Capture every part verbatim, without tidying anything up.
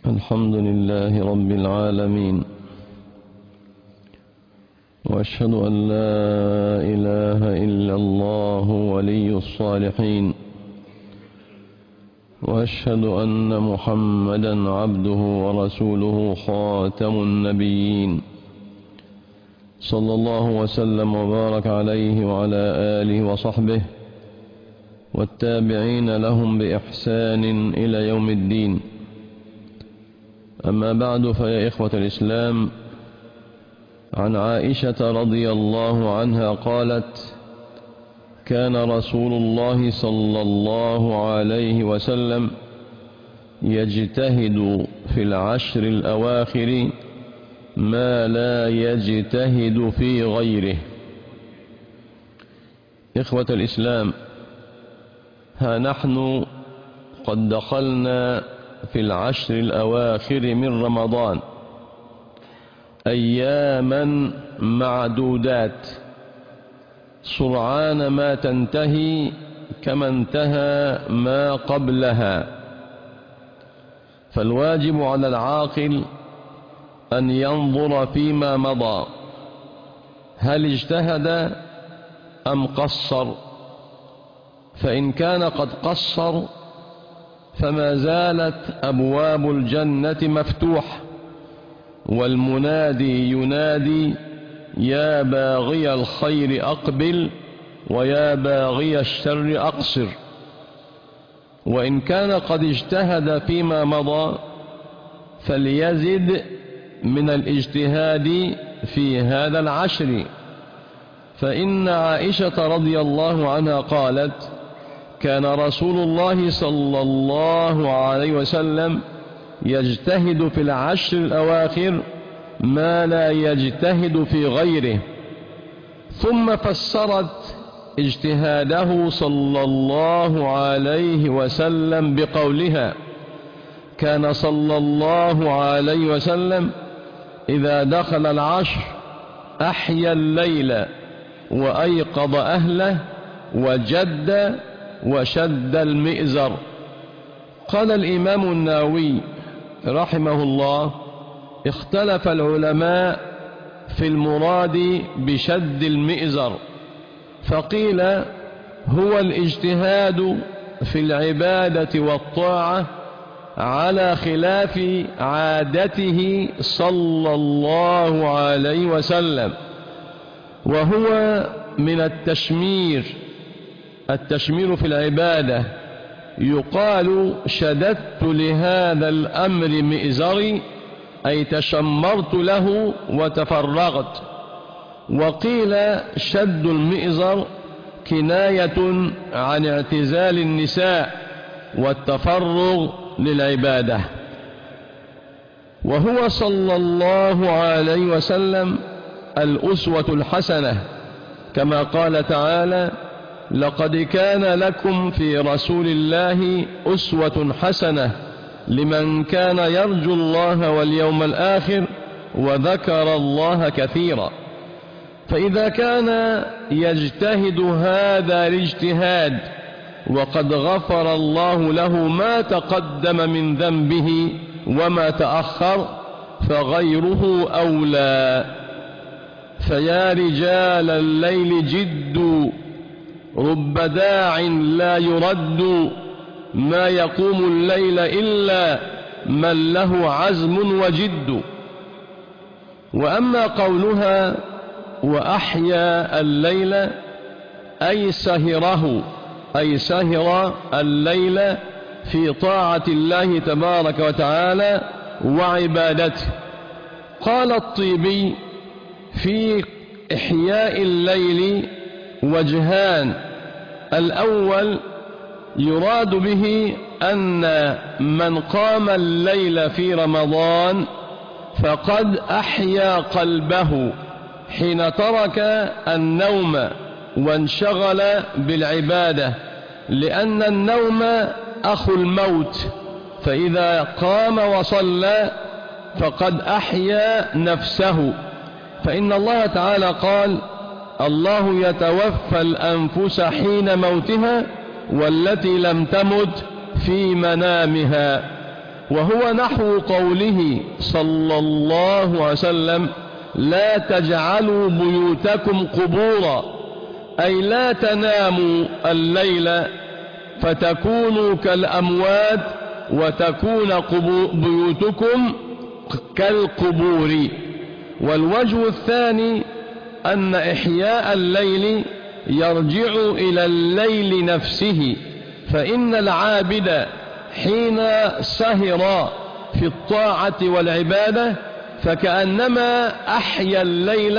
الحمد لله رب العالمين، وأشهد أن لا إله إلا الله ولي الصالحين، وأشهد أن محمدا عبده ورسوله خاتم النبيين، صلى الله وسلم وبارك عليه وعلى آله وصحبه والتابعين لهم بإحسان إلى يوم الدين. أما بعد، فيا إخوة الإسلام، عن عائشة رضي الله عنها قالت: كان رسول الله صلى الله عليه وسلم يجتهد في العشر الأواخر ما لا يجتهد في غيره. إخوة الإسلام، ها نحن قد دخلنا في العشر الأواخر من رمضان، أياما معدودات، سرعان ما تنتهي كما انتهى ما قبلها. فالواجب على العاقل أن ينظر فيما مضى، هل اجتهد أم قصر؟ فإن كان قد قصر فما زالت أبواب الجنة مفتوحة، والمنادي ينادي: يا باغي الخير أقبل ويا باغي الشر أقصر. وإن كان قد اجتهد فيما مضى فليزد من الاجتهاد في هذا العشر. فإن عائشة رضي الله عنها قالت: كان رسول الله صلى الله عليه وسلم يجتهد في العشر الأواخر ما لا يجتهد في غيره. ثم فسرت اجتهاده صلى الله عليه وسلم بقولها: كان صلى الله عليه وسلم إذا دخل العشر أحيا الليل وأيقظ أهله وجد وشد المئزر. قال الإمام النووي رحمه الله: اختلف العلماء في المراد بشد المئزر، فقيل هو الاجتهاد في العبادة والطاعة على خلاف عادته صلى الله عليه وسلم، وهو من التشمير. التشمير في العبادة يقال: شددت لهذا الأمر مئزري، أي تشمرت له وتفرغت. وقيل شد المئزر كناية عن اعتزال النساء والتفرغ للعبادة. وهو صلى الله عليه وسلم الأسوة الحسنة، كما قال تعالى: لقد كان لكم في رسول الله أسوة حسنة لمن كان يرجو الله واليوم الآخر وذكر الله كثيرا. فإذا كان يجتهد هذا الاجتهاد وقد غفر الله له ما تقدم من ذنبه وما تأخر، فغيره أولى. فيا رجال الليل جدوا، رب داع لا يرد، ما يقوم الليل إلا من له عزم وجد. وأما قولها وأحيا الليل أي سهره، أي سهر الليل في طاعة الله تبارك وتعالى وعبادته. قال الطيبي: في إحياء الليل وجهان: الأول يراد به أن من قام الليل في رمضان فقد أحيا قلبه حين ترك النوم وانشغل بالعبادة، لأن النوم أخو الموت، فإذا قام وصلى فقد أحيا نفسه. فإن الله تعالى قال: الله يتوفى الأنفس حين موتها والتي لم تمت في منامها. وهو نحو قوله صلى الله عليه وسلم: لا تجعلوا بيوتكم قبورا، أي لا تناموا الليل فتكونوا كالأموات وتكون بيوتكم كالقبور. والوجه الثاني أن إحياء الليل يرجع إلى الليل نفسه، فإن العابد حين سهر في الطاعة والعبادة فكأنما أحيا الليل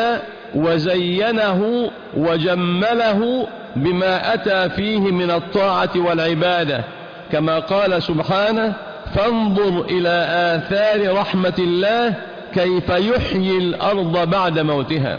وزينه وجمله بما أتى فيه من الطاعة والعبادة، كما قال سبحانه: فانظر إلى آثار رحمة الله كيف يحيي الأرض بعد موتها.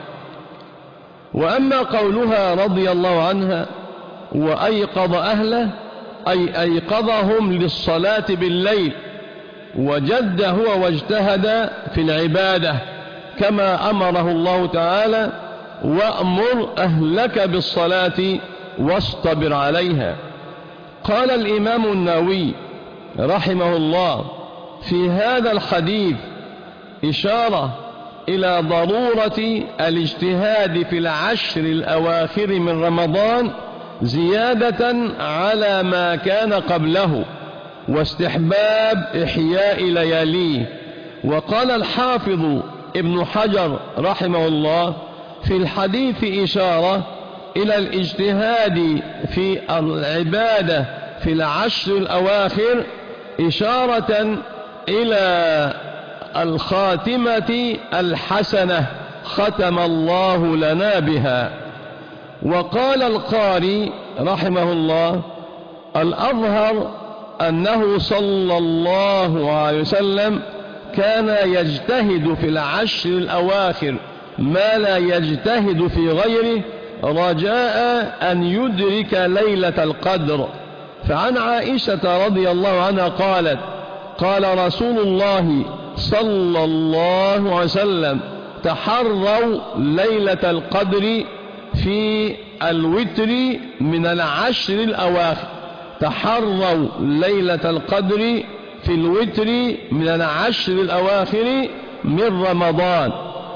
وأما قولها رضي الله عنها: وأيقظ أهله، أي أيقظهم للصلاة بالليل، وجد هو واجتهد في العبادة كما أمره الله تعالى: وأمر أهلك بالصلاة واصطبر عليها. قال الإمام النووي رحمه الله في هذا الحديث إشارة إلى ضرورة الاجتهاد في العشر الأواخر من رمضان زيادة على ما كان قبله، واستحباب إحياء لياليه. وقال الحافظ ابن حجر رحمه الله في الحديث إشارة إلى الاجتهاد في العبادة في العشر الأواخر، إشارة إلى الخاتمة الحسنة ختم الله لنا بها. وقال القاري رحمه الله: الأظهر أنه صلى الله عليه وسلم كان يجتهد في العشر الأواخر ما لا يجتهد في غيره رجاء أن يدرك ليلة القدر. فعن عائشة رضي الله عنها قالت: قال رسول الله صلى الله عليه وسلم: تحروا ليلة القدر في الوتر من العشر الأواخر، تحروا ليلة القدر في الوتر من العشر الأواخر من رمضان.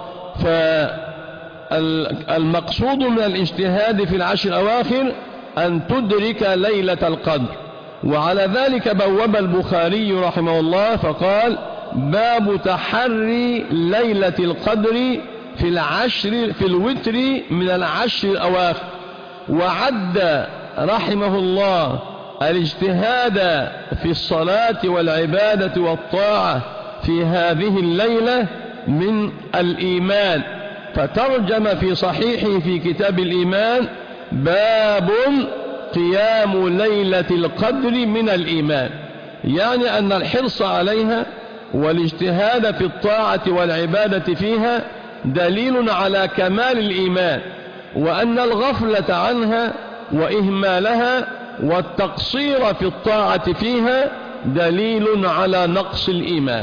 فالمقصود من الاجتهاد في العشر الأواخر أن تدرك ليلة القدر. وعلى ذلك بوب البخاري رحمه الله فقال: باب تحري ليلة القدر في العشر في الوتر من العشر الأواخر. وعد رحمه الله الاجتهاد في الصلاة والعبادة والطاعة في هذه الليلة من الإيمان، فترجم في صحيحه في كتاب الإيمان: باب قيام ليلة القدر من الإيمان، يعني أن الحرص عليها والاجتهاد في الطاعة والعبادة فيها دليل على كمال الإيمان، وأن الغفلة عنها وإهمالها والتقصير في الطاعة فيها دليل على نقص الإيمان.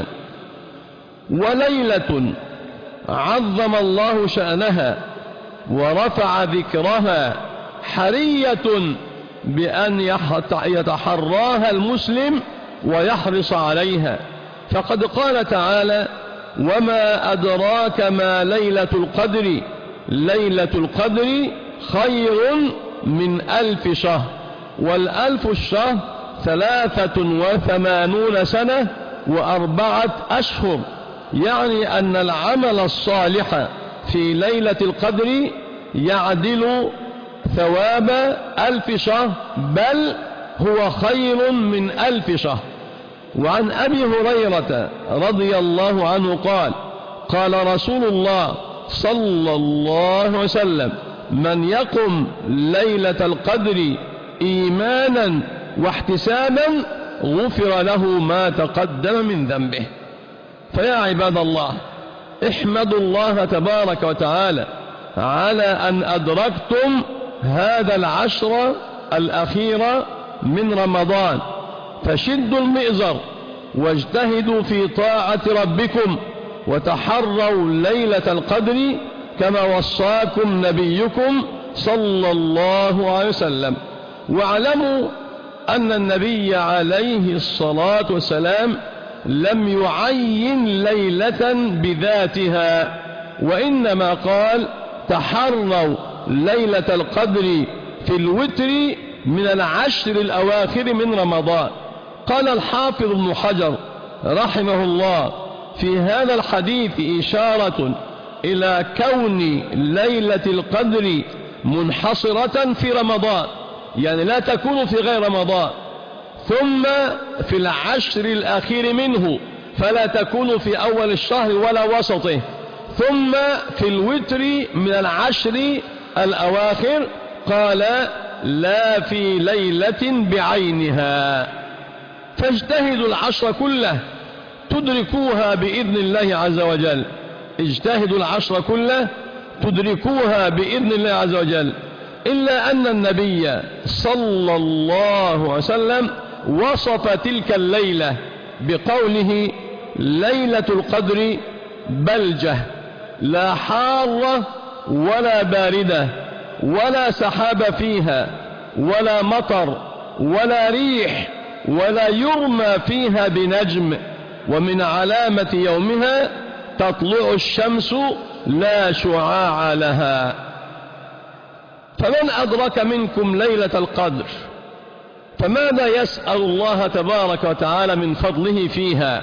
وليلة عظم الله شأنها ورفع ذكرها حرية بأن يتحراها المسلم ويحرص عليها، فقد قال تعالى: وما أدراك ما ليلة القدر، ليلة القدر خير من ألف شهر. والألف الشهر ثلاثة وثمانون سنة وأربعة أشهر، يعني أن العمل الصالح في ليلة القدر يعدل ثواب ألف شهر، بل هو خير من ألف شهر. وعن أبي هريرة رضي الله عنه قال: قال رسول الله صلى الله عليه وسلم: من يقم ليلة القدر إيمانا واحتسابا غفر له ما تقدم من ذنبه. فيا عباد الله، احمدوا الله تبارك وتعالى على أن أدركتم هذا العشر الأخير من رمضان، فشدوا المئزر واجتهدوا في طاعة ربكم وتحروا ليلة القدر كما وصاكم نبيكم صلى الله عليه وسلم. واعلموا أن النبي عليه الصلاة والسلام لم يعين ليلة بذاتها، وإنما قال تحروا ليلة القدر في الوتر من العشر الأواخر من رمضان. قال الحافظ ابن حجر رحمه الله في هذا الحديث إشارة إلى كون ليلة القدر منحصرة في رمضان، يعني لا تكون في غير رمضان، ثم في العشر الأخير منه، فلا تكون في أول الشهر ولا وسطه، ثم في الوتر من العشر الأواخر. قال لا في ليلة بعينها. فاجتهدوا العشر كله تدركوها بإذن الله عز وجل، اجتهدوا العشر كله تدركوها بإذن الله عز وجل. إلا أن النبي صلى الله عليه وسلم وصف تلك الليلة بقوله ليلة القدر بلجة، لا حارة ولا باردة ولا سحاب فيها ولا مطر ولا ريح ولا يرمى فيها بنجم، ومن علامة يومها تطلع الشمس لا شعاع لها. فمن أدرك منكم ليلة القدر فماذا يسأل الله تبارك وتعالى من فضله فيها؟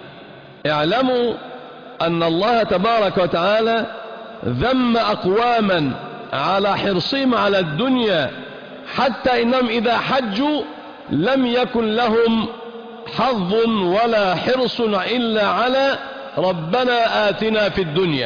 اعلموا أن الله تبارك وتعالى ذم أقواما على حرصهم على الدنيا، حتى إنهم إذا حجوا لم يكن لهم حظ ولا حرص إلا على ربنا آتنا في الدنيا،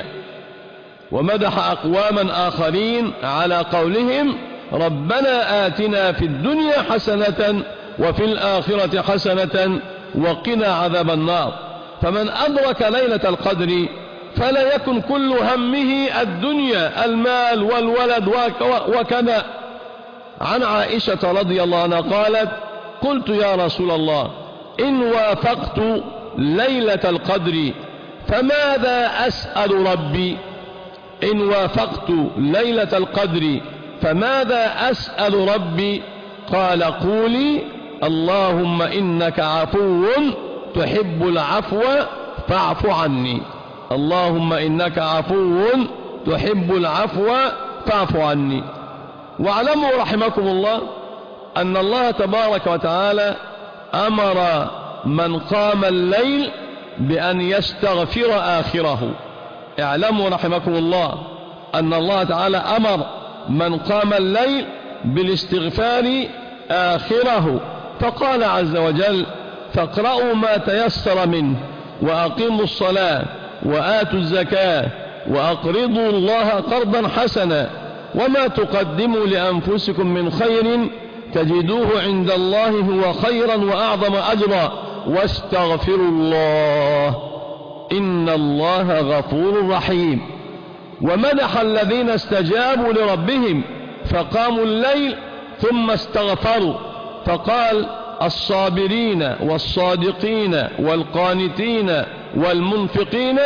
ومدح أقواما آخرين على قولهم ربنا آتنا في الدنيا حسنة وفي الآخرة حسنة وقنا عذاب النار. فمن أدرك ليلة القدر فلا يكن كل همه الدنيا، المال والولد وكذا. عن عائشة رضي الله عنها قالت قلت يا رسول الله إن وافقت ليلة القدر فماذا أسأل ربي؟ إن وافقت ليلة القدر فماذا أسأل ربي؟ قال قولي اللهم إنك عفو تحب العفو فاعف عني، اللهم إنك عفو تحب العفو فاعف عني. واعلموا رحمكم الله أن الله تبارك وتعالى أمر من قام الليل بأن يستغفر آخره. اعلموا رحمكم الله أن الله تعالى أمر من قام الليل بالاستغفار آخره، فقال عز وجل فاقرأوا ما تيسر منه وأقيموا الصلاة وآتوا الزكاة وأقرضوا الله قرضا حسنا وما تقدموا لأنفسكم من خير تجدوه عند الله هو خيرا وأعظم أجرا واستغفروا الله إن الله غفور رحيم. ومدح الذين استجابوا لربهم فقاموا الليل ثم استغفروا، فقال الصابرين والصادقين والقانتين والمنفقين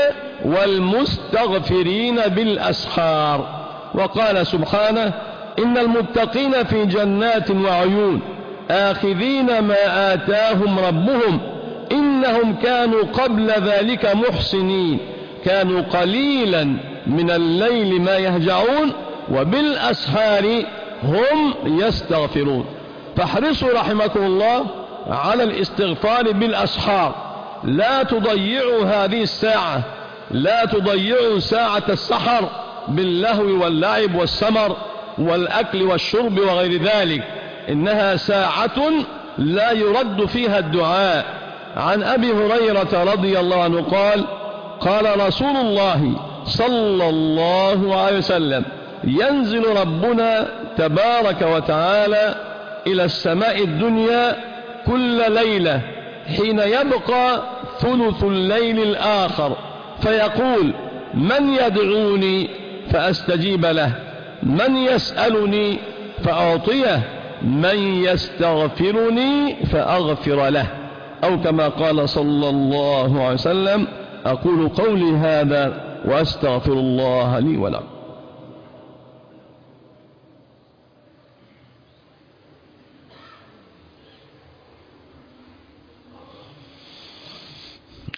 والمستغفرين بالأسحار. وقال سبحانه إن المتقين في جنات وعيون آخذين ما آتاهم ربهم إنهم كانوا قبل ذلك محسنين كانوا قليلا من الليل ما يهجعون وبالأسحار هم يستغفرون. فاحرصوا رحمكم الله على الاستغفار بالأسحار، لا تضيعوا هذه الساعة، لا تضيعوا ساعة السحر باللهو واللعب والسمر والأكل والشرب وغير ذلك، إنها ساعة لا يرد فيها الدعاء. عن أبي هريرة رضي الله عنه قال قال رسول الله صلى الله عليه وسلم ينزل ربنا تبارك وتعالى إلى السماء الدنيا كل ليلة حين يبقى ثلث الليل الآخر فيقول من يدعوني فأستجيب له، من يسألني فأعطيه، من يستغفرني فأغفر له، أو كما قال صلى الله عليه وسلم أقول قولي هذا وأستغفر الله لي ولكم.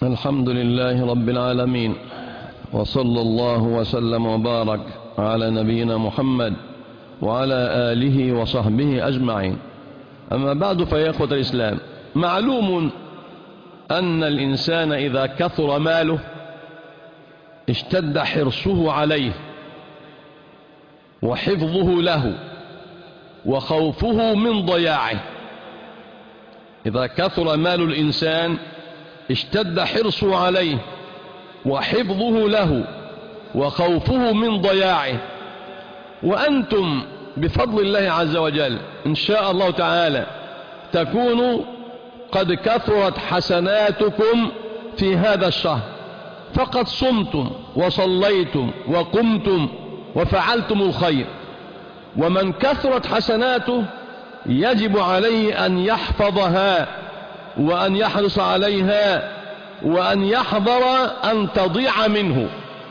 الحمد لله رب العالمين، وصلى الله وسلم وبارك على نبينا محمد وعلى آله وصحبه أجمعين. أما بعد، فيا إخوة الإسلام، معلوم أن الإنسان إذا كثر ماله اشتد حرصه عليه وحفظه له وخوفه من ضياعه. إذا كثر مال الإنسان اشتد حرصه عليه وحفظه له وخوفه من ضياعه. وأنتم بفضل الله عز وجل إن شاء الله تعالى تكونوا قد كثرت حسناتكم في هذا الشهر، فقد صمتم وصليتم وقمتم وفعلتم الخير. ومن كثرت حسناته يجب عليه أن يحفظها وأن يحرص عليها وأن يحذر أن تضيع منه.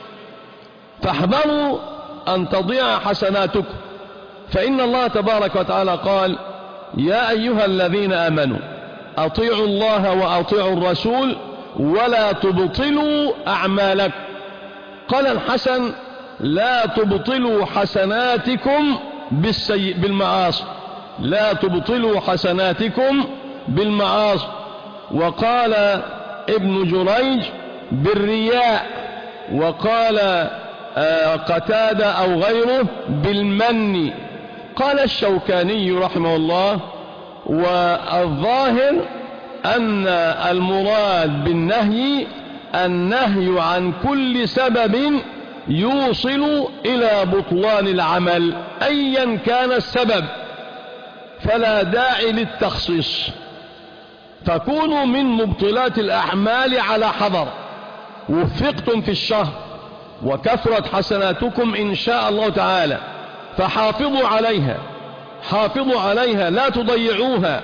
فاحذروا أن تضيع حسناتكم، فإن الله تبارك وتعالى قال: يا أيها الذين آمنوا أطيعوا الله وأطيعوا الرسول ولا تبطلوا أعمالكم. قال الحسن: لا تبطلوا حسناتكم بالسيء بالمعاصي، لا تبطلوا حسناتكم بالمعاصي. وقال ابن جريج: بالرياء. وقال قتادة أو غيره: بالمن. قال الشوكاني رحمه الله: والظاهر أن المراد بالنهي النهي عن كل سبب يوصل إلى بطلان العمل أيا كان السبب، فلا داعي للتخصيص. فكونوا من مبطلات الأعمال على حذر. وفقتم في الشهر وكثرت حسناتكم إن شاء الله تعالى، فحافظوا عليها، حافظوا عليها لا تضيعوها.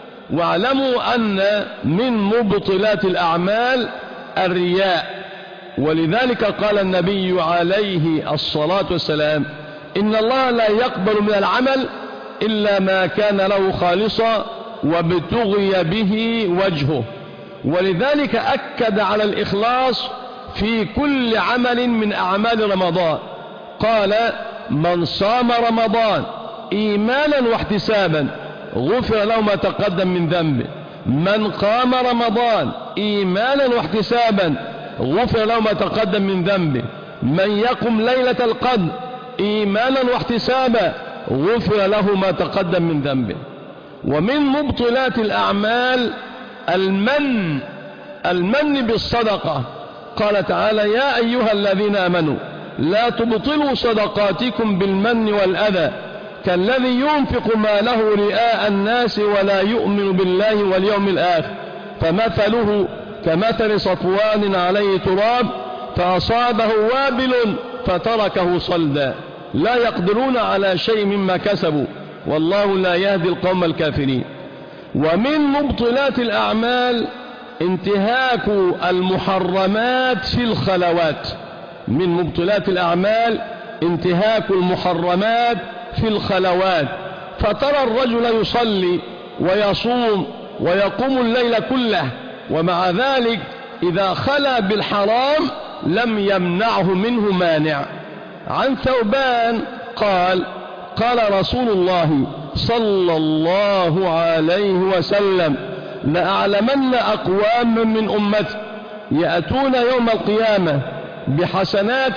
واعلموا أن من مبطلات الأعمال الرياء. ولذلك قال النبي عليه الصلاة والسلام: إن الله لا يقبل من العمل إلا ما كان له خالصا وابتغي به وجهه. ولذلك أكد على الإخلاص في كل عمل من أعمال رمضان. قال: من صام رمضان إيمانا واحتسابا غفر له ما تقدم من ذنبه. من قام رمضان إيمانا واحتسابا غفر له ما تقدم من ذنبه. من يقم ليلة القدر إيمانا واحتسابا غفر له ما تقدم من ذنبه. ومن مبطلات الأعمال المن، المن بالصدقة. قال تعالى: يا أيها الذين آمنوا لا تبطلوا صدقاتكم بالمن والأذى كالذي ينفق ماله رئاء الناس ولا يؤمن بالله واليوم الآخر فمثله كمثل صفوان عليه تراب فأصابه وابل فتركه صلدا لا يقدرون على شيء مما كسبوا والله لا يهدي القوم الكافرين. ومن مبطلات الأعمال انتهاك المحرمات في الخلوات. من مبطلات الأعمال انتهاك المحرمات في الخلوات. فترى الرجل يصلي ويصوم ويقوم الليل كله، ومع ذلك إذا خلا بالحرام لم يمنعه منه مانع. عن ثوبان قال: قال رسول الله صلى الله عليه وسلم: لأعلمن أقوام من أمتي يأتون يوم القيامة بحسنات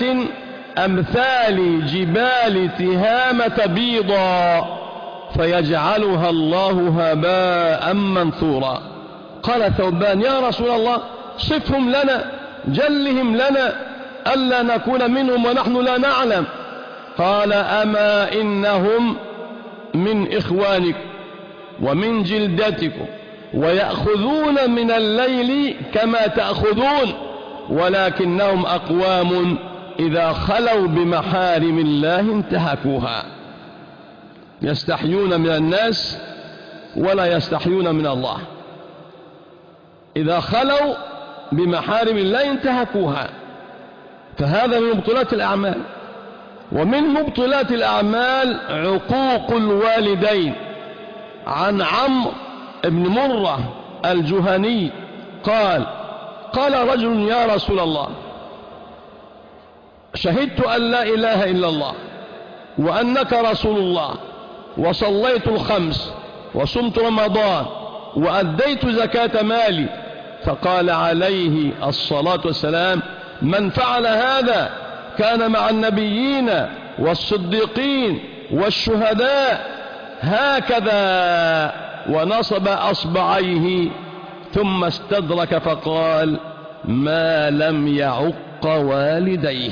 أمثال جبال تهامة بيضا فيجعلها الله هباء منثورا. قال ثوبان: يا رسول الله صفهم لنا، جلهم لنا ألا نكون منهم ونحن لا نعلم. قال: أما إنهم من إخوانكم ومن جلدتكم ويأخذون من الليل كما تأخذون ولكنهم أقوام إذا خلوا بمحارم الله انتهكوها. يستحيون من الناس ولا يستحيون من الله. إذا خلوا بمحارم الله انتهكوها. فهذا من مبطلات الأعمال. ومن مبطلات الأعمال عقوق الوالدين. عن عمرو بن مرة الجهني قال: قال رجل يا رسول الله شهدت أن لا إله إلا الله وأنك رسول الله وصليت الخمس وصمت رمضان وأديت زكاة مالي. فقال عليه الصلاة والسلام من فعل هذا كان مع النبيين والصديقين والشهداء هكذا، ونصب أصبعيه ثم استدرك فقال ما لم يعق والديه.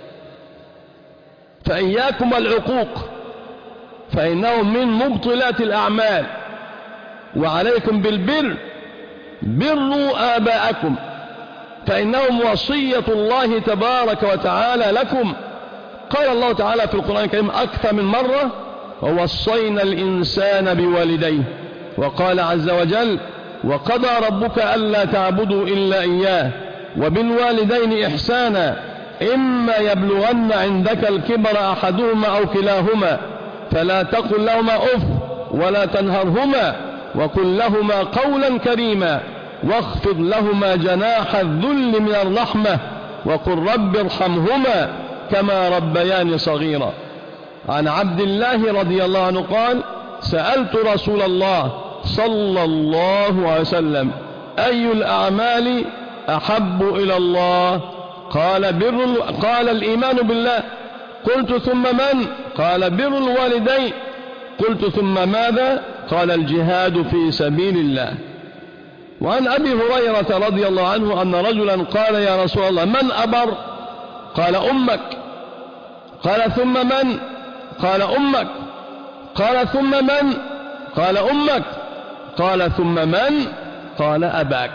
فإياكم العقوق فإنه من مبطلات الأعمال، وعليكم بالبر، بروا آباءكم فإنهم وصية الله تبارك وتعالى لكم. قال الله تعالى في القرآن الكريم أكثر من مرة ووصينا الإنسان بوالديه، وقال عز وجل وقضى ربك ألا تعبدوا إلا إياه وبالوالدين إحسانا إما يبلغن عندك الكبر أحدهما أو كلاهما فلا تقل لهما أف ولا تنهرهما وقل لهما قولا كريما واخفض لهما جناح الذل من الرحمة وقل رب ارحمهما كما ربياني صغيرا. عن عبد الله رضي الله عنه قال سألت رسول الله صلى الله عليه وسلم أي الأعمال أحب إلى الله؟ قال بر قال الإيمان بالله. قلت ثم من؟ قال بر الوالدين. قلت ثم ماذا؟ قال الجهاد في سبيل الله. وعن أبي هريرة رضي الله عنه أن رجلا قال يا رسول الله من أبر؟ قال أمك. قال ثم من؟ قال أمك. قال ثم من؟ قال أمك. قال ثم من؟ قال أباك.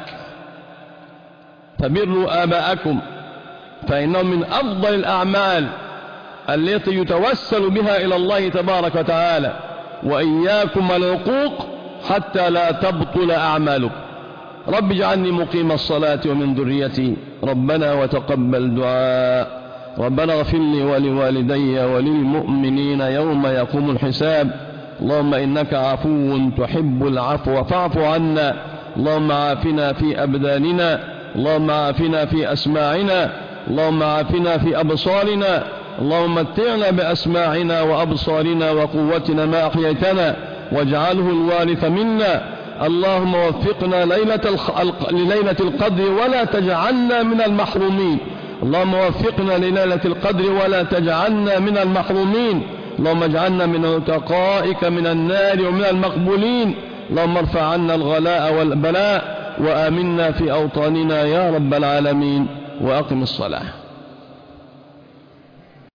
فبروا آباءكم فإنه من أفضل الأعمال التي يتوسل بها إلى الله تبارك وتعالى. وإياكم العقوق حتى لا تبطل أعمالكم. رب اجعلني مقيم الصلاة ومن ذريتي ربنا وتقبل دعاء. ربنا اغفر لي ولوالدي وللمؤمنين يوم يقوم الحساب. اللهم إنك عفو تحب العفو فاعف عنا. اللهم عافنا في أبداننا، اللهم عافنا في أسماعنا، اللهم عافنا في أبصارنا، اللهم متعنا بأسماعنا وأبصارنا وقوتنا ما أحييتنا واجعله الوارث منا. اللهم وفقنا ليلة الخ... لليلة القدر ولا تجعلنا من المحرومين. اللهم وفقنا لليلة القدر ولا تجعلنا من المحرومين. اللهم اجعلنا من عتقائك من النار ومن المقبولين. اللهم ارفع عنا الغلاء والبلاء وآمنا في أوطاننا يا رب العالمين. وأقم الصلاة.